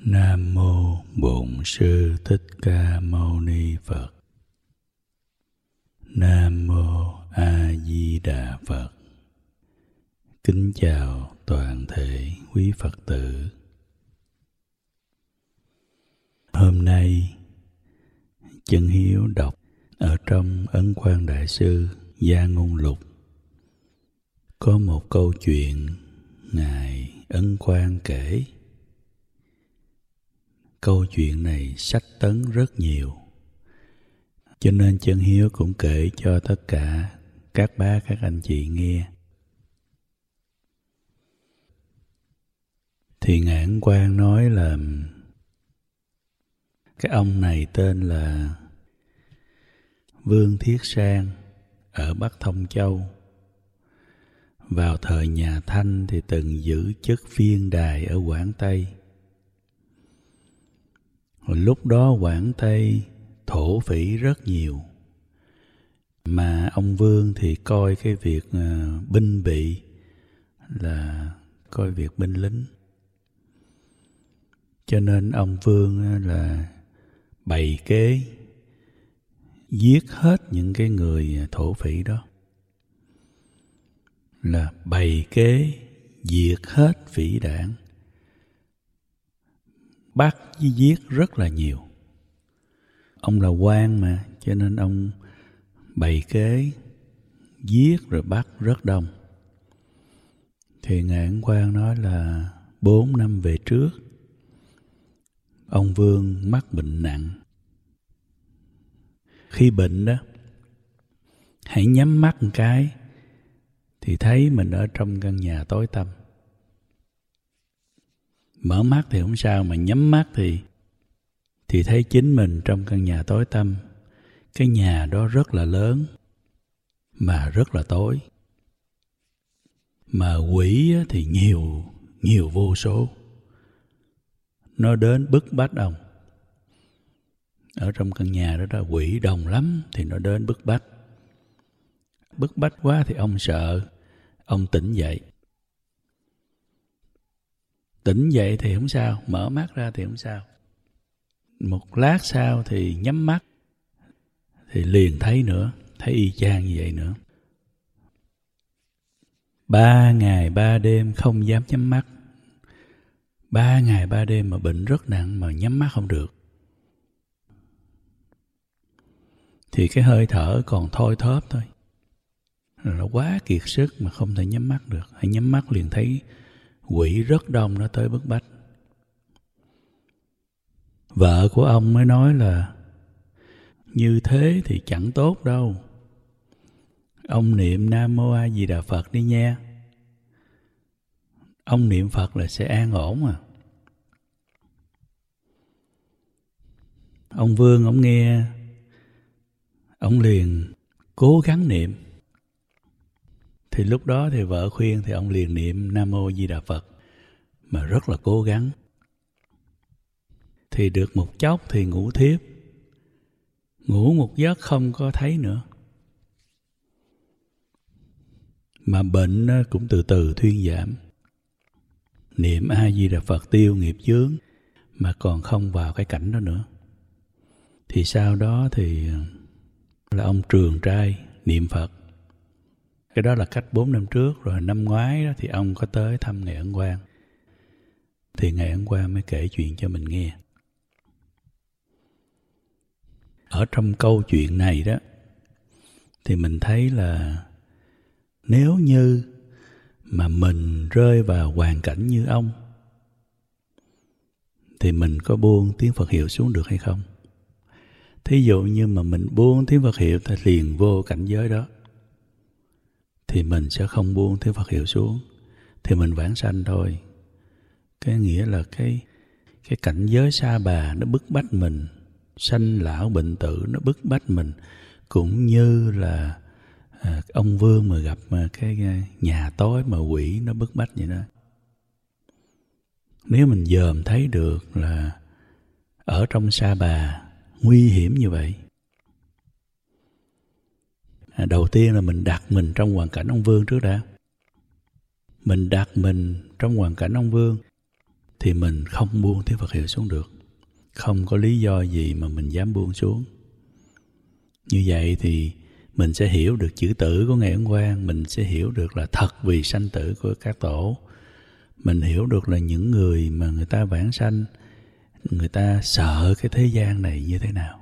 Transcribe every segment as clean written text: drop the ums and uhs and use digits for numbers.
Nam mô Bổn Sư Thích Ca Mâu Ni Phật. Nam mô A Di Đà Phật. Kính chào toàn thể quý Phật tử. Hôm nay Chân Hiếu đọc ở trong Ấn Quang Đại Sư Gia Ngôn Lục có một câu chuyện Ngài Ấn Quang kể. Câu chuyện này sách tấn rất nhiều, cho nên Chân Hiếu cũng kể cho tất cả các bác, các anh chị nghe. Thì Ngài Ấn Quang nói là cái ông này tên là Vương Thiết Sang ở Bắc Thông Châu. Vào thời nhà Thanh thì từng giữ chức viên đài ở Quảng Tây. Hồi lúc đó Quảng Tây thổ phỉ rất nhiều, mà ông Vương thì coi cái việc binh bị là coi việc binh lính. Cho nên ông Vương là bày kế giết hết những cái người thổ phỉ đó, là bày kế diệt hết phỉ đảng, bắt với giết rất là nhiều. Ông là quan mà, cho nên ông bày kế giết rồi bắt rất đông. Thì Ngài Ấn Quang nói là 4 năm về trước, ông Vương mắc bệnh nặng. Khi bệnh đó, hãy nhắm mắt một cái thì thấy mình ở trong căn nhà tối tăm. Mở mắt thì không sao, mà nhắm mắt thì thấy chính mình trong căn nhà tối tăm. Cái nhà đó rất là lớn mà rất là tối, mà quỷ thì nhiều vô số. Nó đến bức bách ông. Ở trong căn nhà đó là quỷ đông lắm, thì nó đến bức bách. Bức bách quá thì ông sợ, ông tỉnh dậy. Tỉnh dậy thì không sao, mở mắt ra thì không sao. Một lát sau thì nhắm mắt thì liền thấy nữa, thấy y chang như vậy nữa. 3 ngày 3 đêm không dám nhắm mắt. 3 ngày 3 đêm mà bệnh rất nặng mà nhắm mắt không được. Thì cái hơi thở còn thôi thóp thôi, nó quá kiệt sức mà không thể nhắm mắt được. Hãy nhắm mắt liền thấy quỷ rất đông nó tới bức bách. Vợ của ông mới nói là như thế thì chẳng tốt đâu. Ông niệm Nam Mô A Di Đà Phật đi nha. Ông niệm Phật là sẽ an ổn à. Ông Vương ông nghe, ông liền cố gắng niệm. Thì lúc đó thì vợ khuyên thì ông liền niệm Nam Mô Di Đà Phật mà rất là cố gắng. Thì được một chốc thì ngủ thiếp. Ngủ một giấc không có thấy nữa. Mà bệnh cũng từ từ thuyên giảm. Niệm A Di Đà Phật tiêu nghiệp chướng mà còn không vào cái cảnh đó nữa. Thì sau đó thì là ông Trường Trai niệm Phật. Cái đó là cách 4 năm trước. Rồi năm ngoái đó thì ông có tới thăm Ngài Ấn Quang. Thì Ngài Ấn Quang mới kể chuyện cho mình nghe. Ở trong câu chuyện này đó thì mình thấy là nếu như mà mình rơi vào hoàn cảnh như ông thì mình có buông tiếng Phật hiệu xuống được hay không? Thí dụ như mà mình buông tiếng Phật hiệu thì liền vô cảnh giới đó, thì mình sẽ không buông tiếng Phật hiệu xuống, thì mình vãng sanh thôi. Cái nghĩa là cái cảnh giới sa bà nó bức bách mình, sanh lão bệnh tử nó bức bách mình, cũng như là ông Vương mà gặp cái nhà tối mà quỷ nó bức bách vậy đó. Nếu mình dòm thấy được là ở trong sa bà nguy hiểm như vậy, đầu tiên là mình đặt mình trong hoàn cảnh ông Vương trước đã. Mình đặt mình trong hoàn cảnh ông Vương thì mình không buông tiếng Phật hiệu xuống được. Không có lý do gì mà mình dám buông xuống. Như vậy thì mình sẽ hiểu được chữ tử của Ngài Ấn Quang, mình sẽ hiểu được là thật vì sanh tử của các tổ. Mình hiểu được là những người mà người ta vãng sanh, người ta sợ cái thế gian này như thế nào.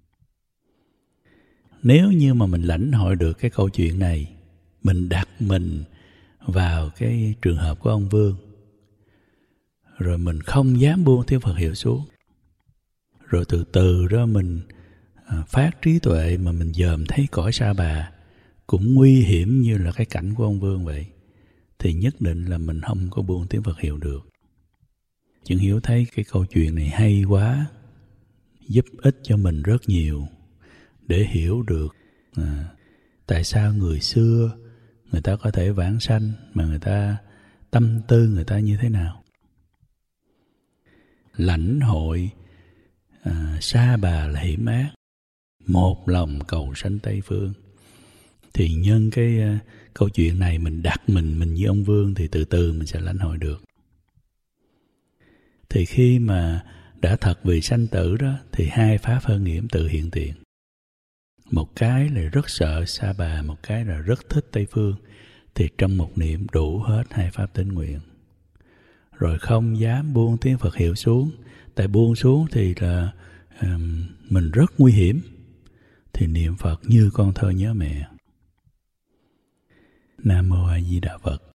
Nếu như mà mình lãnh hội được cái câu chuyện này, mình đặt mình vào cái trường hợp của ông Vương, rồi mình không dám buông tiếng Phật hiệu xuống, rồi từ từ đó mình phát trí tuệ mà mình dòm thấy cõi Sa Bà cũng nguy hiểm như là cái cảnh của ông Vương vậy, thì nhất định là mình không có buông tiếng Phật hiệu được. Chứng Hiếu thấy cái câu chuyện này hay quá, giúp ích cho mình rất nhiều để hiểu được tại sao người xưa người ta có thể vãng sanh mà người ta tâm tư người ta như thế nào. Lãnh hội Sa Bà là hiểm ác, một lòng cầu sanh Tây Phương. Thì nhân cái câu chuyện này mình đặt mình như ông Vương thì từ từ mình sẽ lãnh hội được. Thì khi mà đã thật vì sanh tử đó thì hai pháp hơn nghiễm tự hiện tiền. Một cái là rất sợ Sa Bà, một cái là rất thích Tây Phương. Thì trong một niệm đủ hết hai pháp tín nguyện. Rồi không dám buông tiếng Phật hiệu xuống. Tại buông xuống thì là mình rất nguy hiểm. Thì niệm Phật như con thơ nhớ mẹ. Nam Mô A Di Đà Phật.